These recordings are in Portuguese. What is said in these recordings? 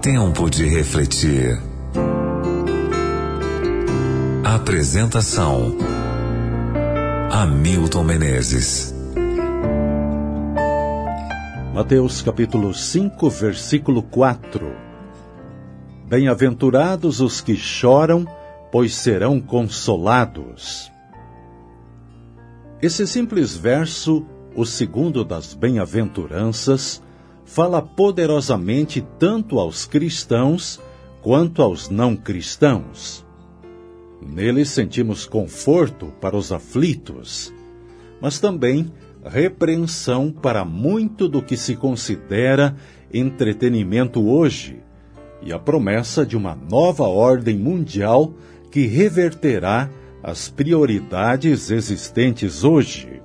Tempo de refletir. Apresentação: Hamilton Menezes. Mateus capítulo 5, versículo 4. Bem-aventurados os que choram, pois serão consolados. Esse simples verso, o segundo das bem-aventuranças, fala poderosamente tanto aos cristãos quanto aos não cristãos. Nele sentimos conforto para os aflitos, mas também repreensão para muito do que se considera entretenimento hoje, e a promessa de uma nova ordem mundial que reverterá as prioridades existentes hoje.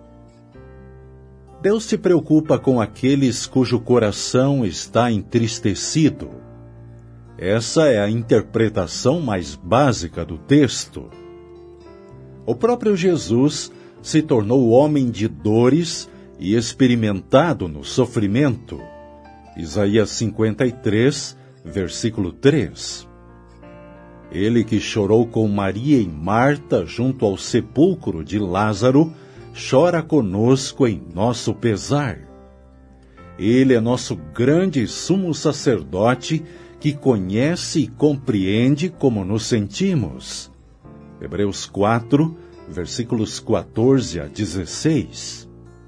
Deus se preocupa com aqueles cujo coração está entristecido. Essa é a interpretação mais básica do texto. O próprio Jesus se tornou homem de dores e experimentado no sofrimento. Isaías 53, versículo 3. Ele que chorou com Maria e Marta junto ao sepulcro de Lázaro, chora conosco em nosso pesar. Ele é nosso grande sumo sacerdote que conhece e compreende como nos sentimos. Hebreus 4, versículos 14 a 16.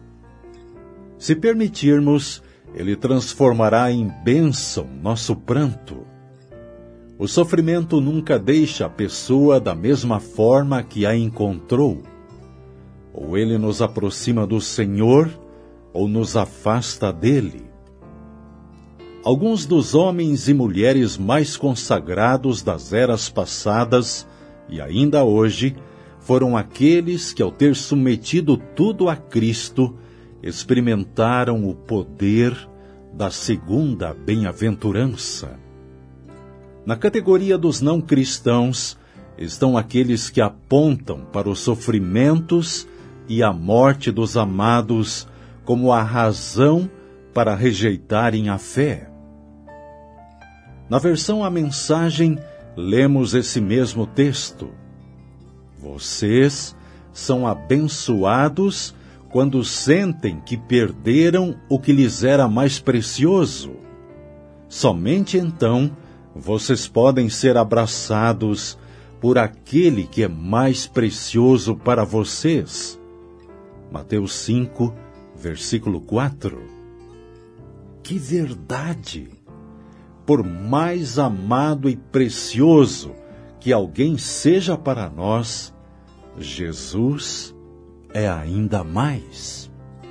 Se permitirmos, Ele transformará em bênção nosso pranto. O sofrimento nunca deixa a pessoa da mesma forma que a encontrou. Ou ele nos aproxima do Senhor, ou nos afasta dele. Alguns dos homens e mulheres mais consagrados das eras passadas, e ainda hoje, foram aqueles que, ao ter submetido tudo a Cristo, experimentaram o poder da segunda bem-aventurança. Na categoria dos não cristãos, estão aqueles que apontam para os sofrimentos e a morte dos amados como a razão para rejeitarem a fé. Na versão A Mensagem, lemos esse mesmo texto. Vocês são abençoados quando sentem que perderam o que lhes era mais precioso. Somente então vocês podem ser abraçados por aquele que é mais precioso para vocês. Mateus 5, versículo 4. Que verdade! Por mais amado e precioso que alguém seja para nós, Jesus é ainda mais.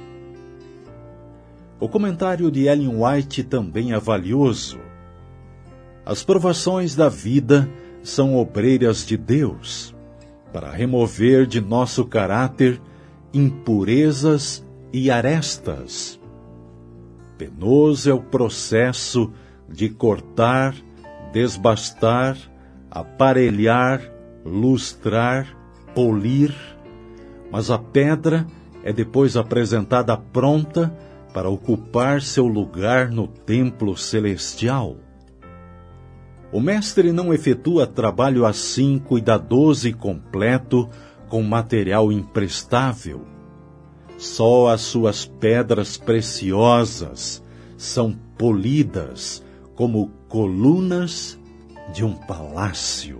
O comentário de Ellen White também é valioso. As provações da vida são obreiras de Deus, para remover de nosso caráter impurezas e arestas. Penoso é o processo de cortar, desbastar, aparelhar, lustrar, polir, mas a pedra é depois apresentada pronta para ocupar seu lugar no templo celestial. O mestre não efetua trabalho assim cuidadoso e completo com material imprestável. Só as suas pedras preciosas são polidas como colunas de um palácio.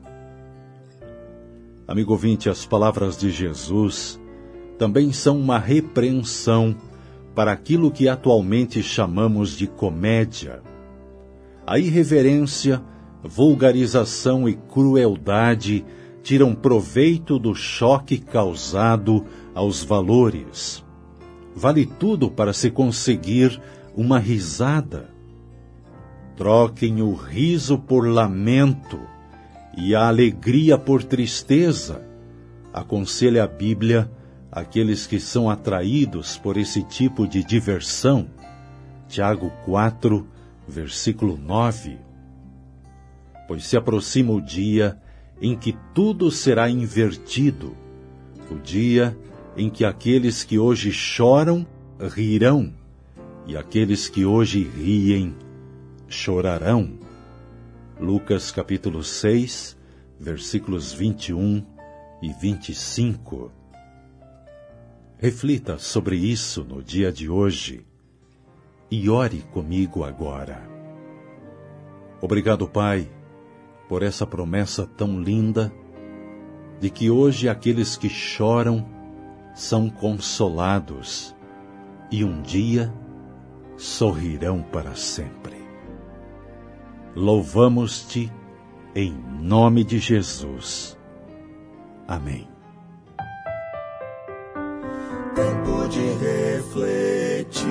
Amigo ouvinte, as palavras de Jesus também são uma repreensão para aquilo que atualmente chamamos de comédia. A irreverência, vulgarização e crueldade tiram proveito do choque causado aos valores. Vale tudo para se conseguir uma risada. Troquem o riso por lamento e a alegria por tristeza, aconselha a Bíblia aqueles que são atraídos por esse tipo de diversão. Tiago 4, versículo 9. Pois se aproxima o dia em que tudo será invertido, o dia em que aqueles que hoje choram rirão, e aqueles que hoje riem chorarão. Lucas capítulo 6, versículos 21 e 25. Reflita sobre isso no dia de hoje e ore comigo agora. Obrigado, Pai, por essa promessa tão linda de que hoje aqueles que choram são consolados e um dia sorrirão para sempre. Louvamos-te em nome de Jesus. Amém. Tempo de refletir,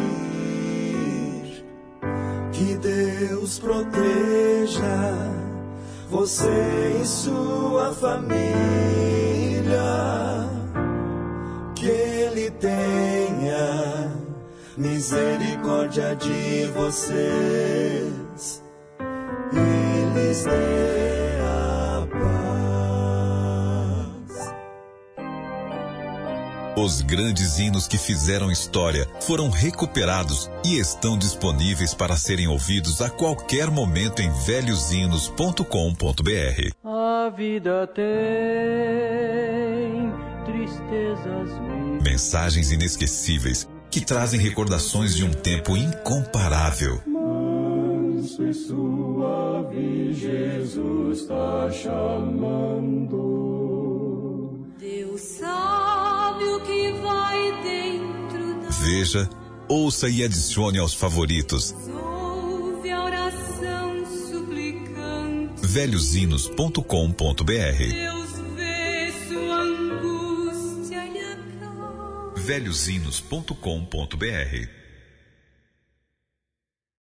que Deus proteja você e sua família, que Ele tenha misericórdia de vocês, e lhes dê a paz. Os grandes hinos que fizeram história foram recuperados e estão disponíveis para serem ouvidos a qualquer momento em velhoshinos.com.br. A vida tem tristezas mil. Mensagens inesquecíveis que trazem recordações de um tempo incomparável. Manso e suave, Jesus está chamando. Deus sabe o que vai dentro da... Veja, ouça e adicione aos favoritos. Ouve a oração suplicante. velhoshinos.com.br. Deus vê sua angústia e acalma. velhoshinos.com.br